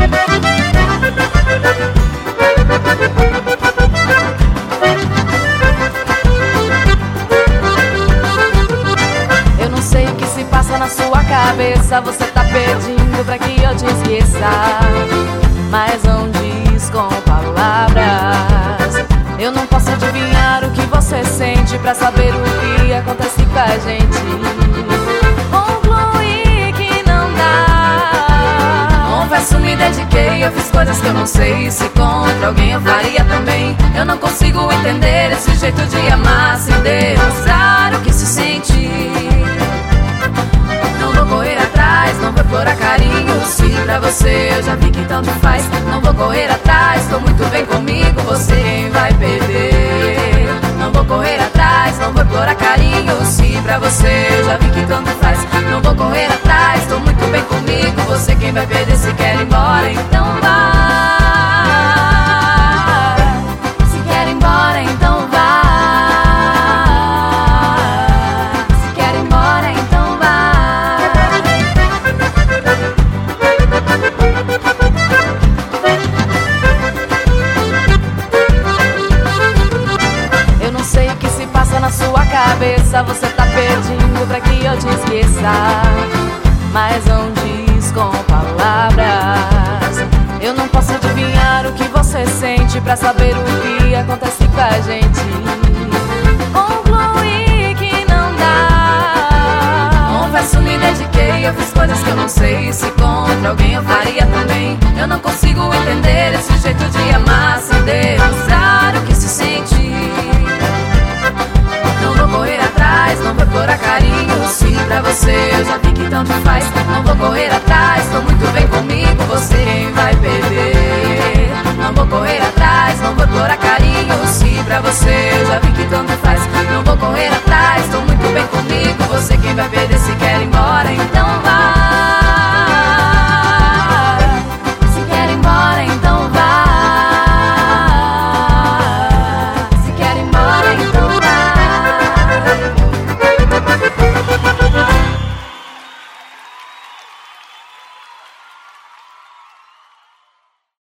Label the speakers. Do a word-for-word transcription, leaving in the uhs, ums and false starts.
Speaker 1: Eu não sei o que se passa na sua cabeça. Você tá pedindo pra que eu te esqueça, mas não diz com palavras. Eu não posso adivinhar o que você sente pra saber o que acontece com a gente. Concluí que não dá. Confesso, me dediquei, eu fiz coisas que eu não sei. Se contra alguém eu faria também. Eu não consigo entender esse jeito de amar sem demonstrar o que se sente. Não vou correr atrás, não vou implorar carinho. Se pra você eu já vi que tanto faz. Não vou correr atrás, tô muito bem comigo. Você quem vai perder. Não vou correr atrás, não vou implorar carinho. Se pra você eu já vi que tanto faz. Não vou correr atrás, tô muito bem comigo. Você quem vai perder. Se quer ir embora, então vai. Se quer ir embora, então vai. Se quer ir embora, então vai. Eu não sei o que se passa na sua cabeça. Você tá pedindo pra que eu te esqueça, mas não diz com palavras. Eu não posso adivinhar o que você sente pra saber o que acontece com a gente. Concluí que não dá. Confesso, me dediquei, eu fiz coisas que eu não sei. Se